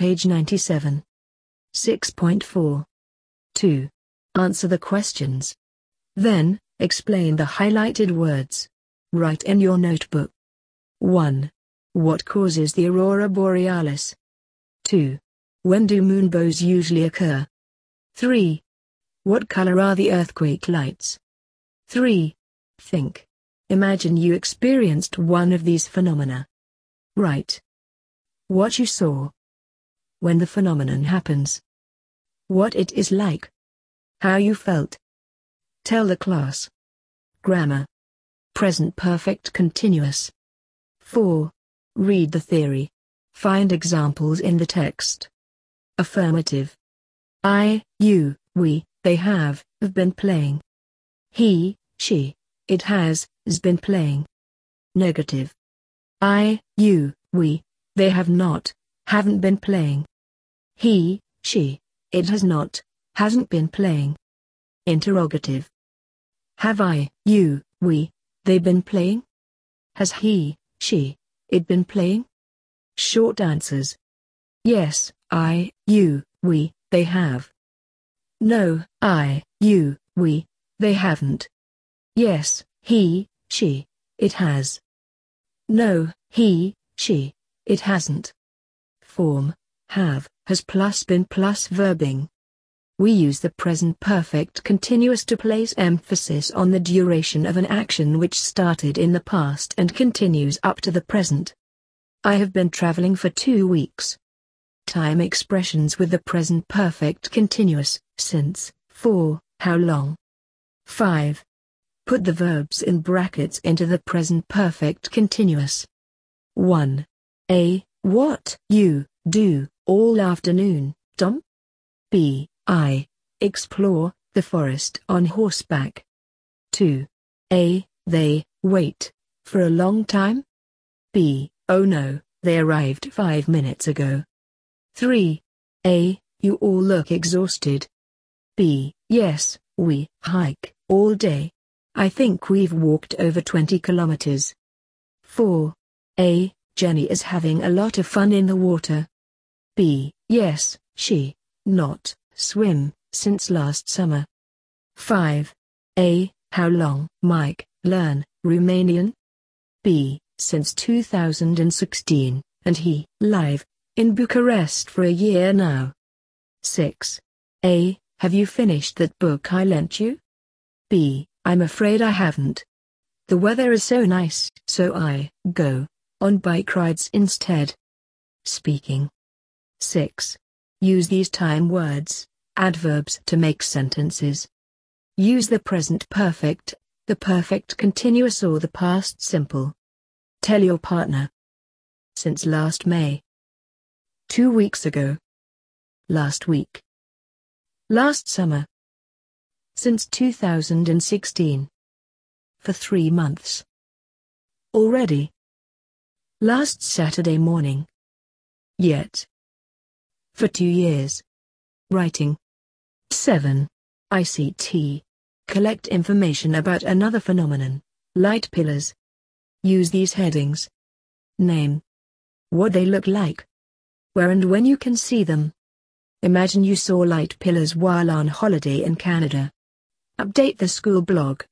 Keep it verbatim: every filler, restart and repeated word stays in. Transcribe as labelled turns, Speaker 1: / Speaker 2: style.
Speaker 1: page ninety-seven. six point four. two. Answer the questions. Then, explain the highlighted words. Write in your notebook. one. What causes the aurora borealis? two. When do moonbows usually occur? three. What color are the earthquake lights? three. Think. Imagine you experienced one of these phenomena. Write what you saw. When the phenomenon happens. What it is like. How you felt. Tell the class. Grammar. Present perfect continuous. four. Read the theory. Find examples in the text. Affirmative. I, you, we, they have, have been playing. He, she, it has, has been playing. Negative. I, you, we, they have not, haven't been playing. He, she, it has not, hasn't been playing. Interrogative. Have I, you, we, they been playing? Has he, she, it been playing? Short answers. Yes, I, you, we, they have. No, I, you, we, they haven't. Yes, he, she, it has. No, he, she, it hasn't. Form, have, has plus been plus verbing. We use the present perfect continuous to place emphasis on the duration of an action which started in the past and continues up to the present. I have been traveling for two weeks. Time expressions with the present perfect continuous, since, for, how long. five. Put the verbs in brackets into the present perfect continuous. one. A. What you do all afternoon, Tom? B. I explore the forest on horseback. two. A. They wait for a long time. B. Oh no, they arrived five minutes ago. three. A. You all look exhausted. B. Yes, we hike all day. I think we've walked over twenty kilometers. four. A. Jenny is having a lot of fun in the water. B. Yes, she, not, swim, since last summer. five. A. How long, Mike, learn, Romanian? B. Since two thousand sixteen, and he, live, in Bucharest for a year now. six. A. Have you finished that book I lent you? B. I'm afraid I haven't. The weather is so nice, so I go on bike rides instead. Speaking. six. Use these time words, adverbs to make sentences. Use the present perfect, the perfect continuous or the past simple. Tell your partner. Since last May. Two weeks ago. Last week. Last summer. Since two thousand sixteen. For three months. Already. Last Saturday morning. Yet. For two years. Writing. seven. I C T. Collect information about another phenomenon, light pillars. Use these headings. Name. What they look like. Where and when you can see them. Imagine you saw light pillars while on holiday in Canada. Update the school blog.